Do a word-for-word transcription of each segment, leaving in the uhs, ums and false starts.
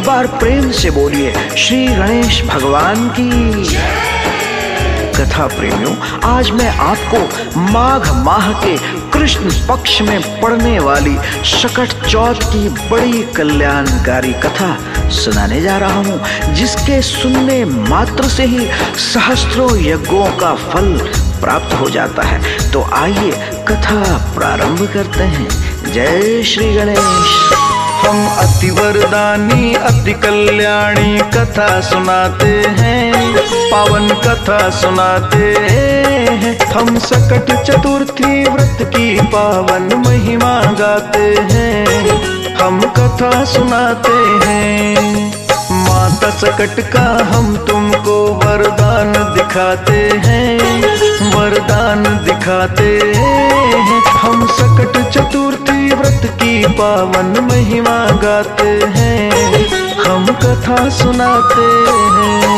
बार प्रेम से बोलिए श्री गणेश भगवान की। कथा प्रेमियों, आज मैं आपको माघ माह के कृष्ण पक्ष में पड़ने वाली सकट चौथ की बड़ी कल्याणकारी कथा सुनाने जा रहा हूँ, जिसके सुनने मात्र से ही सहस्त्रों यज्ञों का फल प्राप्त हो जाता है। तो आइए कथा प्रारंभ करते हैं। जय श्री गणेश। हम अति वरदानी अति कल्याणी कथा सुनाते हैं, पावन कथा सुनाते हैं। हम सकट चतुर्थी व्रत की पावन महिमा गाते हैं, हम कथा सुनाते हैं। माता सकट का हम तुमको वरदान दिखाते हैं, वरदान दिखाते हैं। हम सकट चतुर्थी व्रत की पावन महिमा गाते हैं, हम कथा सुनाते हैं।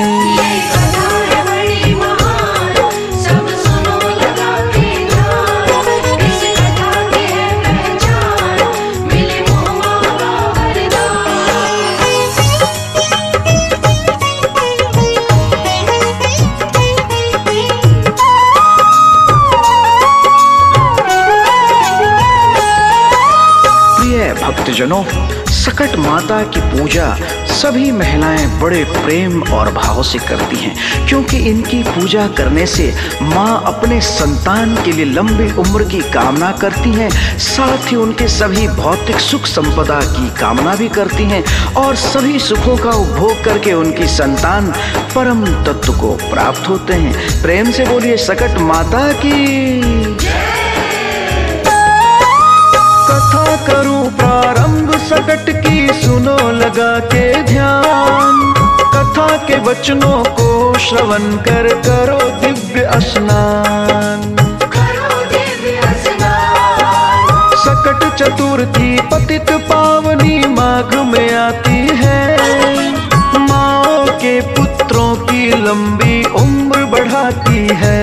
भक्तजनों, सकट माता की पूजा सभी महिलाएं बड़े प्रेम और भाव से करती हैं, क्योंकि इनकी पूजा करने से माँ अपने संतान के लिए लंबी उम्र की कामना करती हैं, साथ ही उनके सभी भौतिक सुख संपदा की कामना भी करती हैं और सभी सुखों का उपभोग करके उनकी संतान परम तत्व को प्राप्त होते हैं। प्रेम से बोलिए सकट माता की। कथा करूं प्रारंभ सकट की, सुनो लगा के ध्यान। कथा के वचनों को श्रवण कर करो दिव्य स्नान, करो दिव्य स्नान। सकट चतुर्थी पतित पावनी माघ में आती है, माओ के पुत्रों की लंबी उम्र बढ़ाती है।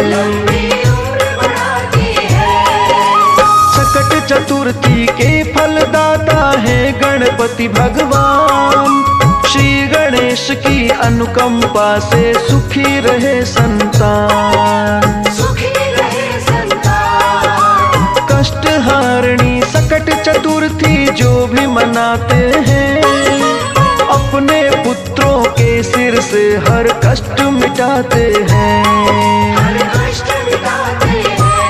चतुर्थी के फलदाता है गणपति भगवान, श्री गणेश की अनुकंपा से सुखी रहे संतान, सुखी रहे संतान। कष्ट हारिणी सकट चतुर्थी जो भी मनाते हैं, अपने पुत्रों के सिर से हर कष्ट मिटाते हैं, हर कष्ट मिटाते हैं।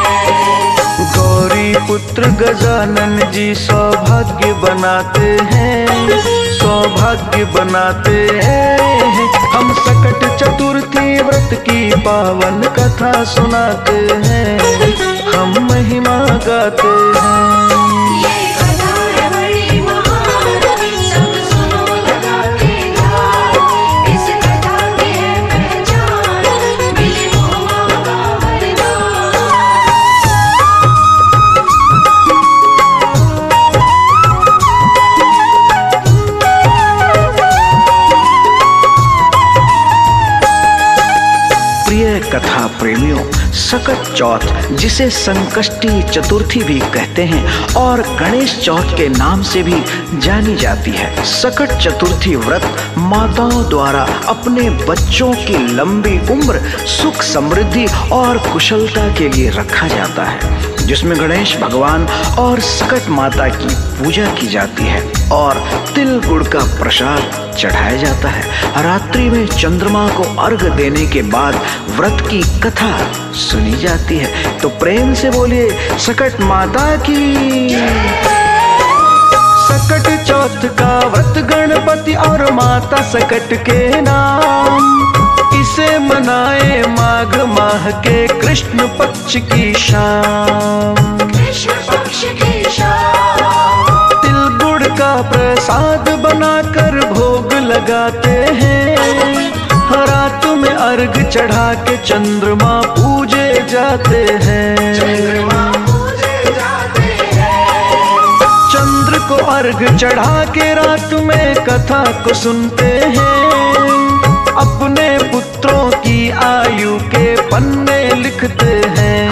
गौरी पुत्र गजानन जी सौभाग्य बनाते हैं, सौभाग्य बनाते हैं। हम सकट चतुर्थी व्रत की पावन कथा सुनाते हैं, हम महिमा गाते हैं। कथा प्रेमियों, सकट चौथ, जिसे संकष्टी चतुर्थी भी कहते हैं और गणेश चौथ के नाम से भी जानी जाती है। सकट चतुर्थी व्रत माताओं द्वारा अपने बच्चों की लंबी उम्र, सुख समृद्धि और कुशलता के लिए रखा जाता है, जिसमें गणेश भगवान और सकट माता की पूजा की जाती है और तिल गुड़ का प्रसाद चढ़ाया जाता है। रात्रि में चंद्रमा को अर्घ देने के बाद व्रत की कथा सुनी जाती है। तो प्रेम से बोलिए सकट माता की। सकट चौथ का व्रत गणपति और माता सकट के नाम, इसे मनाए माघ माह के कृष्ण पक्ष की शाम, कृष्ण पक्ष की शाम। तिल गुड़ का प्रसाद बनाकर भोग लगाते हैं, रात में अर्घ चढ़ा के चंद्रमा पूजे जाते हैं, चंद्रमा पूजे जाते हैं। चंद्र को अर्घ चढ़ा के रात में कथा को सुनते हैं, अपने पुत्रों की आयु के पन्ने लिखते हैं,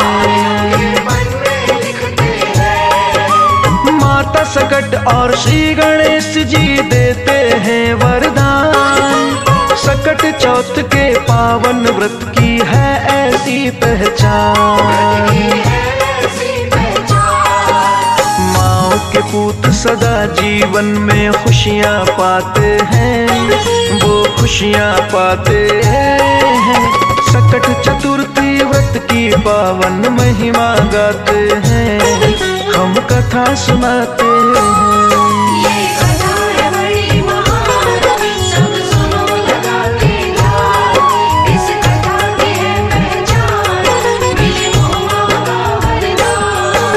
माता सकट और श्री गणेश जी देते हैं चौथ के पावन व्रत की है ऐसी पहचान। माँ के पूत सदा जीवन में खुशियाँ पाते हैं, वो खुशियाँ पाते हैं। सकट चतुर्थी व्रत की पावन महिमा गाते हैं, हम कथा सुनाते हैं। ये कथा है बड़ी महान, सब सुनो लगा के ध्यान। इस कथा की है पहचान, मिले मोह का वरदान।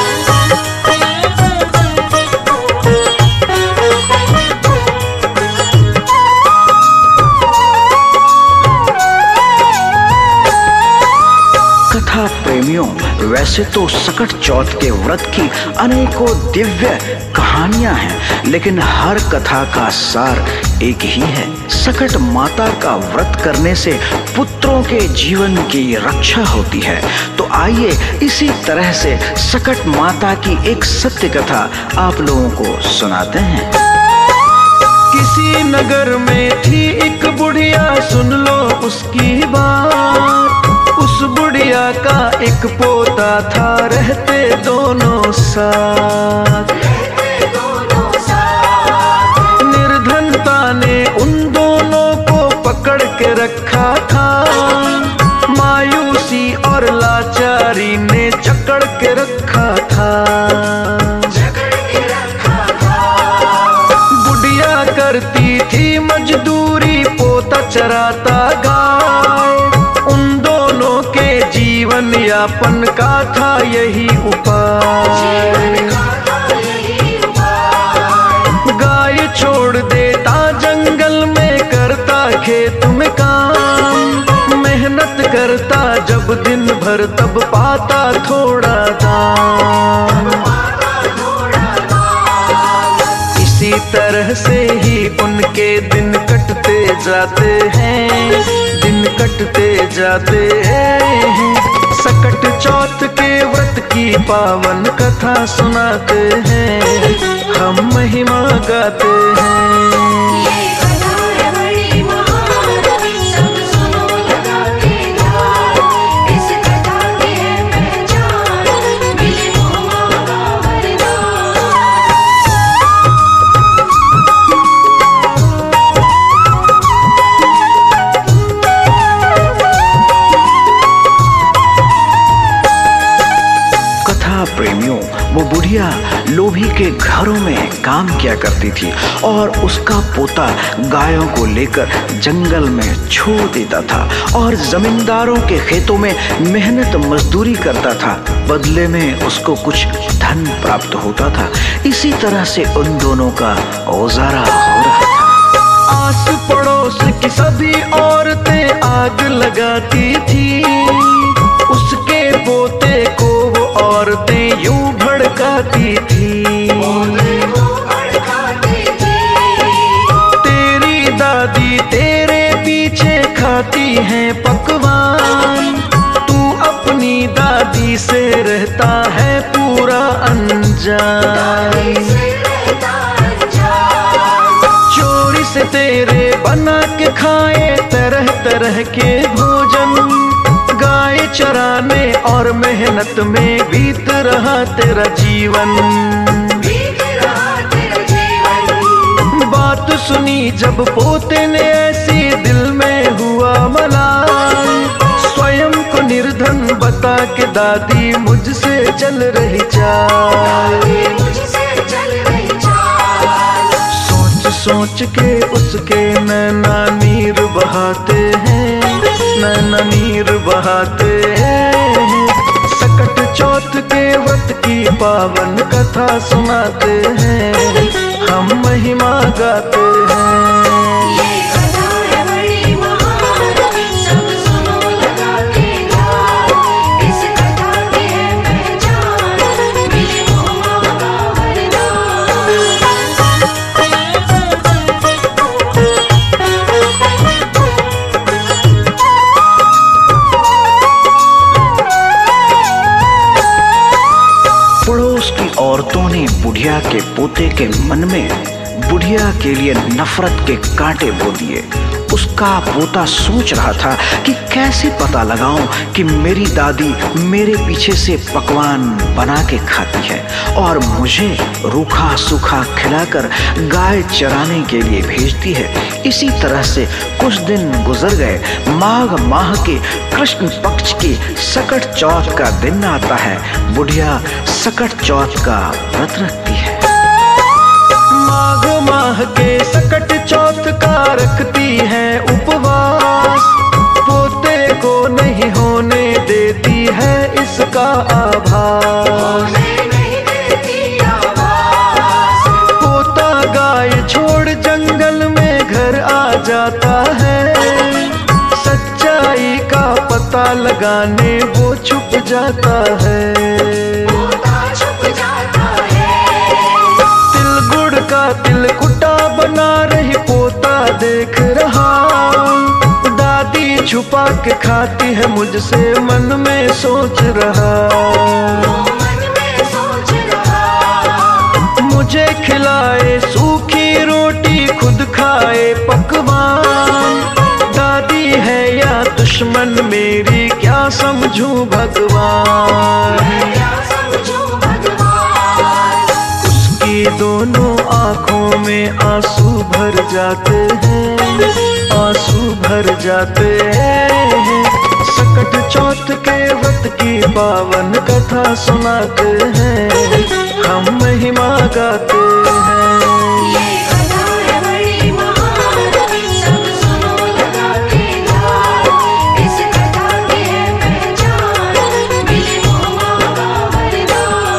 कथा प्रेमियों, वैसे तो सकट चौथ के व्रत की अनेकों दिव्य कहानियां हैं, लेकिन हर कथा का सार एक ही है। सकट माता का व्रत करने से पुत्रों के जीवन की रक्षा होती है। तो आइए इसी तरह से सकट माता की एक सत्य कथा आप लोगों को सुनाते हैं। किसी नगर में थी एक बुढ़िया, सुन लो उसकी बात। उस बुढ़िया का एक पोता था, रहते दोनों साथ। निर्धनता ने उन दोनों को पकड़ के रखा था, मायूसी और लाचारी ने जकड़ के रखा था। बुढ़िया करती थी मजदूरी, पोता चराता गाय। उन दोनों के जीवन यापन का था यही उपाय। गाय छोड़ देता जंगल में, करता खेत में काम। मेहनत करता जब दिन भर, तब पाता थोड़ा दाम। इसी तरह से ही उनके दिन कटते जाते हैं, दिन कटते जाते हैं। सकट चौथ के व्रत की पावन कथा सुनाते हैं, हम महिमा गाते हैं। ये कथा है बड़ी महान, सब सुनो लगा के ध्यान। इस कथा की है पहचान, मिले मोह का वरदान। प्रेमियों, वो बुढ़िया लोभी के घरों में काम किया करती थी और उसका पोता गायों को लेकर जंगल में छोड़ देता था और जमींदारों के खेतों में मेहनत मजदूरी करता था। बदले में उसको कुछ धन प्राप्त होता था। इसी तरह से उन दोनों का गुजारा हो रहा था। आस पड़ोस की सभी औरतें आग लगाती थी, उसके पोते को वो औरतें यूं भड़काती थी। तेरी दादी तेरे पीछे खाती है पकवान, तू अपनी दादी से रहता है पूरा अनजान। चोरी से तेरे बना के खाए तरह तरह के भोजन, गाय चराने और मेहनत में बीत रहा तेरा जीवन। बात सुनी जब पोते ने ऐसी, दिल में हुआ मलाल। स्वयं को निर्धन बता के दादी मुझसे चल रही चाल। सोच सोच के उसके नैना नीर बहाते हैं, नैना नीर बहाते हैं। सकट चौथ के व्रत की पावन कथा सुनाते हैं, हम महिमा गाते हैं। ये कथा है बड़ी महान, सब सुनो लगा के ध्यान। इस कथा की है पहचान, मिले मोह का वरदान। पड़ोस की औरतों ने बुढ़िया के पोते के मन में बुढ़िया के लिए नफरत के कांटे बो दिए। उसका पोता सोच रहा था कि कैसे पता लगाऊं कि मेरी दादी मेरे पीछे से पकवान बना के खाती है और मुझे रूखा सूखा खिलाकर गाय चराने के लिए भेजती है। इसी तरह से कुछ दिन गुजर गए। माघ माह के कृष्ण पक्ष की सकट चौथ का दिन आता है। बुढ़िया सकट चौथ का व्रत रखती है। माघ माह के सकट चौथ का रखती है उपवास, पोते को नहीं होने देती है इसका आभास। पोता गाय छोड़ जंगल में घर आ जाता है, सच्चाई का पता लगाने वो छुप जाता है। तिल कुटा बना रही पोता देख रहा, दादी छुपा के खाती है मुझसे मन में सोच रहा। मुझे खिलाए सूखी रोटी खुद खाए पकवान, दादी है या दुश्मन मेरी क्या समझूं भगवान। दोनों आँखों में आंसू भर जाते हैं, आंसू भर जाते हैं। सकट चौथ के व्रत की पावन कथा सुनाते हैं, हम महिमा गाते हैं। ये कथा है बड़ी महान, सब सुनो लगा के ध्यान। इस कथा की है पहचान, मिली मोह का वरदान।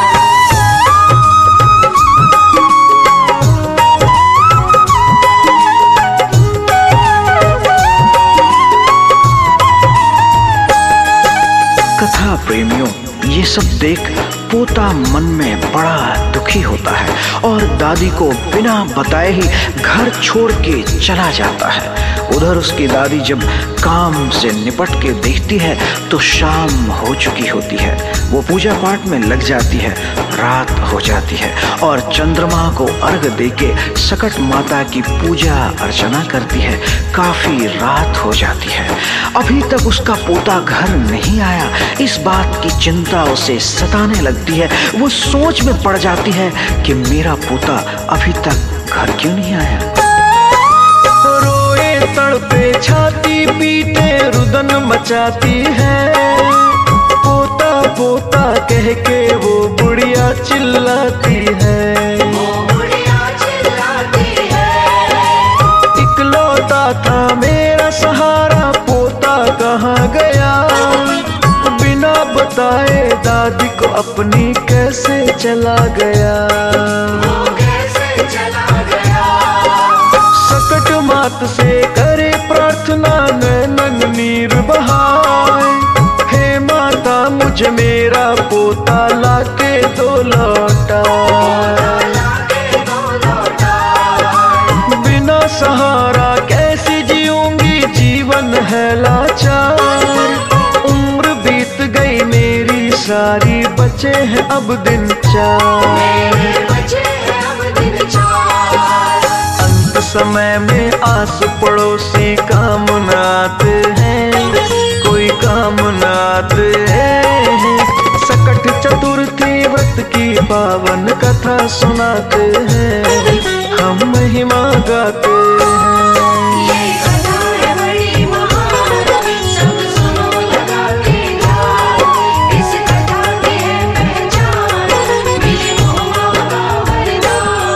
कथा प्रेमियों, ये सब देख पोता मन में बड़ा दुखी होता है और दादी को बिना बताए ही घर छोड़ के चला जाता है। उधर उसकी दादी जब काम से निपट के देखती है तो शाम हो चुकी होती है। वो पूजा पाठ में लग जाती है, रात हो जाती है और चंद्रमा को अर्घ देके सकट माता की पूजा अर्चना करती है। काफी रात हो जाती है, अभी तक उसका पोता घर नहीं आया। इस बात की चिंता उसे सताने लगती है। वो सोच में पड़ जाती है कि मेरा पोता अभी तक घर क्यों नहीं आया। रोए तड़पे छाती पीटे रुदन मचाती है, पोता पोता कह के वो बुढ़िया चिल्लाती है। इकलौता था मेरा सहारा, पोता कहाँ गया, बिना बताए दादी को अपनी कैसे चला गया। सकट मात से करे प्रार्थना नैनन नीर बहाए, हे माता मुझे मेरा पोता लाके दो लौटा। बिना सहारा कैसे जीऊंगी, जीवन है लाचार। उम्र बीत गई मेरी सारी, बचे हैं अब दिन चार। अंत समय में आस पड़ोसी काम न आते हैं, कोई काम न आते हैं। सकट चतुर्थी व्रत की पावन कथा सुनाते हैं, हम महिमा गाते हैं। ये कथा है बड़ी महान, सब सुनो लगा के ध्यान। इस कथा की है पहचान, मिली मोह का वरदान।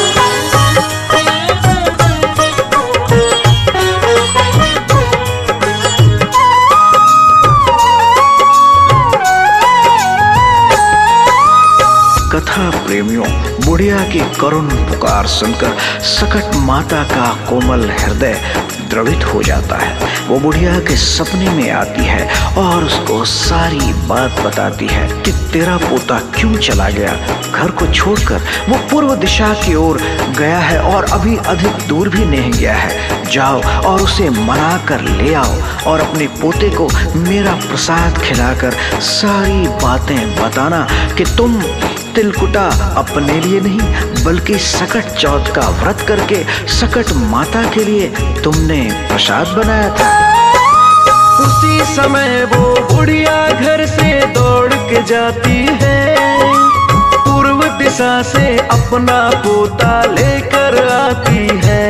कथा प्रेमियों, बुढ़िया की करुण पुकार सुनकर सकट माता का कोमल हृदय द्रवित हो जाता है। वो बुढ़िया के सपने में आती है और उसको सारी बात बताती है कि तेरा पोता क्यों चला गया घर को छोड़कर। वो पूर्व दिशा की ओर गया है और अभी अधिक दूर भी नहीं गया है। जाओ और उसे मना कर ले आओ और अपने पोते को मेरा प्रसाद खिलाकर सारी बातें बताना कि तुम तिलकुटा अपने लिए नहीं बल्कि सकट चौथ का व्रत करके सकट माता के लिए तुमने प्रसाद बनाया था। उसी समय वो बुढ़िया घर से दौड़ के जाती है, पूर्व दिशा से अपना पोता लेकर आती है।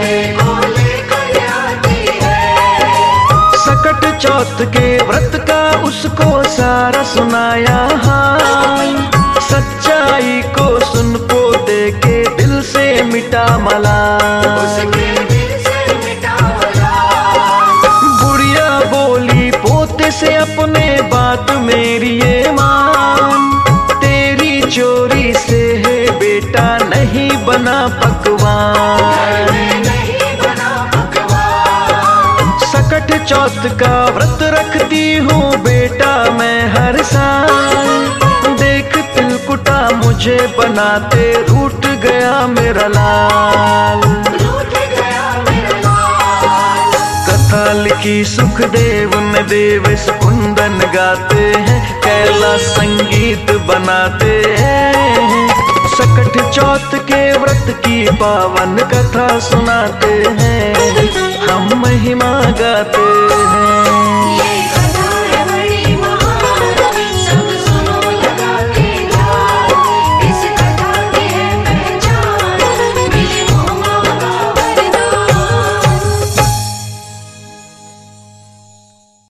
सकट चौथ के व्रत का उसको सारा सुनाया हाल, सच्चाई को सुन पोते के दिल से मिटा मलाल। बुढ़िया बोली पोते से अपने बात मेरी ये मान, तेरी चोरी से है बेटा नहीं बना पकवान। सकट चौथ का व्रत रखती हूँ बेटा मैं हर साल, देख तिलकुटा मुझे बनाते रूठ गया मेरा लाल। कथा लिखी सुखदेव ने देव कुंदन गाते हैं, कैलाश संगीत बनाते हैं। सकट चौथ के व्रत की पावन कथा सुनाते हैं, हम महिमा गाते हैं।